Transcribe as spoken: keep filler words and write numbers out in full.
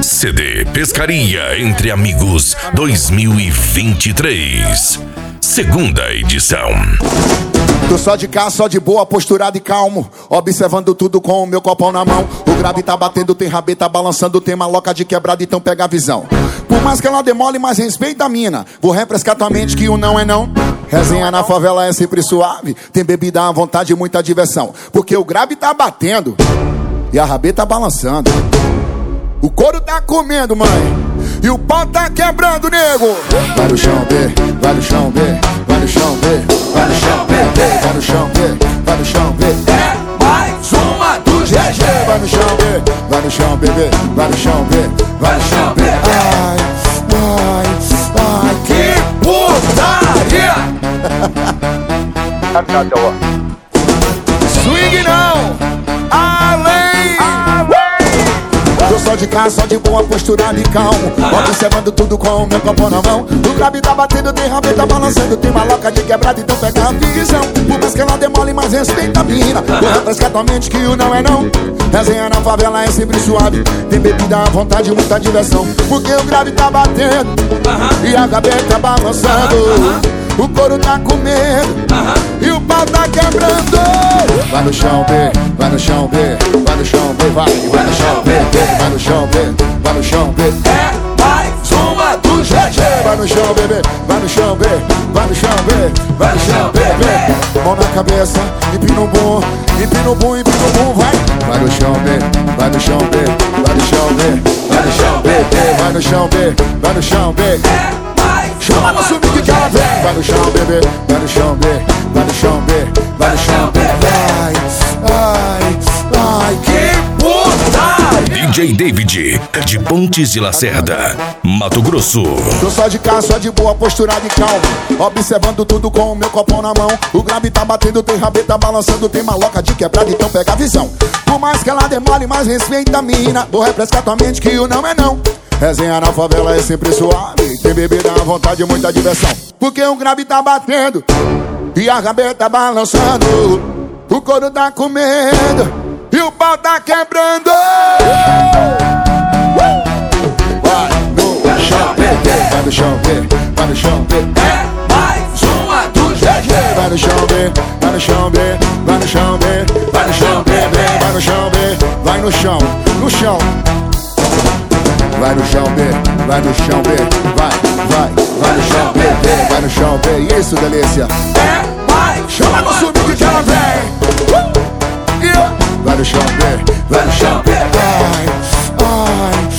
C D Pescaria Entre Amigos dois mil e vinte e três, segunda edição. Tô só de cá, só de boa, posturado e calmo, observando tudo com o meu copão na mão. O grave tá batendo, tem rabeta balançando, tem maloca de quebrada, então pega a visão. Por mais que ela demole, mas respeita a mina. Vou refrescar tua mente que o não é não. Resenha na favela é sempre suave, tem bebida à vontade e muita diversão. Porque o grave tá batendo e a rabeta balançando. O couro tá comendo, mãe, e o pau tá quebrando, nego. Vai no chão, B, vai no chão, B, vai no chão, B, vai no chão, B, vai no chão, B, vai no chão, B. É mais uma do G G. Vai no chão, B, vai no chão, bebê, vai no chão, B, vai no chão, B. Ai, ai, ai, Que putaria! swing não, além. Tô só de cá, só de boa, posturado e calmo, observando tudo com o meu copo na mão. O grave tá batendo, tem rabeta balançando, tem maloca de quebrada, então pega a visão. Por mais que ela demole, mas respeita a mina. Vou refrescar tua mente que o não é não. Resenha na favela é sempre suave, tem bebida à vontade e muita diversão. Porque o grave tá batendo e a gaveta balançando. O couro tá comendo e o pau tá quebrando. Vai no chão, B, vai no chão, B, vai no chão, B, vai, vai no chão, B, vai no chão, B, vai no chão, B. É mais uma do G G. Vai no chão, bebê, vai no chão, B, vai no chão, B, vai no chão, B, B. Mão na cabeça, empina o bum, empina o bum, empina o bum, vai. Vai no chão, B, vai no chão, B, vai no chão, B, vai no chão, B, B. Vai no chão, B, vai no chão, B. É mais chama no swing que ela vem. Vai no chão, bebê, vai no chão, B, vai no chão, B, vai no chão, B. Vai, ai, ai, que D J David, de Pontes de Lacerda, Mato Grosso. tô só de cá, só de boa, posturado e calmo, observando tudo com o meu copão na mão. O grave tá batendo, tem rabeta balançando, tem maloca de quebrada, então pega a visão. Por mais que ela demole, mas respeita a mina. Vou refrescar tua mente que o não é não. Resenha na favela é sempre suave, tem bebida à vontade e muita diversão. Porque o grave tá batendo e a rabeta balançando. O couro tá comendo e o pau tá quebrando. Vai no chão, B, vai no chão, B, vai no chão, B. É mais uma do G G. Vai no chão, B, vai no chão, B, vai no chão, B, vai no chão, B, B. Vai no chão, B, vai no chão, no chão. Vai no chão, B, vai no chão, B, vai, vai, vai no chão, B, B, vai no chão, B. Isso, delícia. É mais Chama no swing que ela vem. Vai no chão, B, vai no chão, B. Ai, ai,